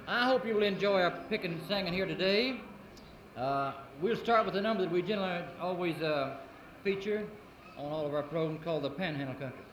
I hope you will enjoy our picking and singing here today. We'll start with a number that we generally always feature on all of our programs called the Panhandle Country.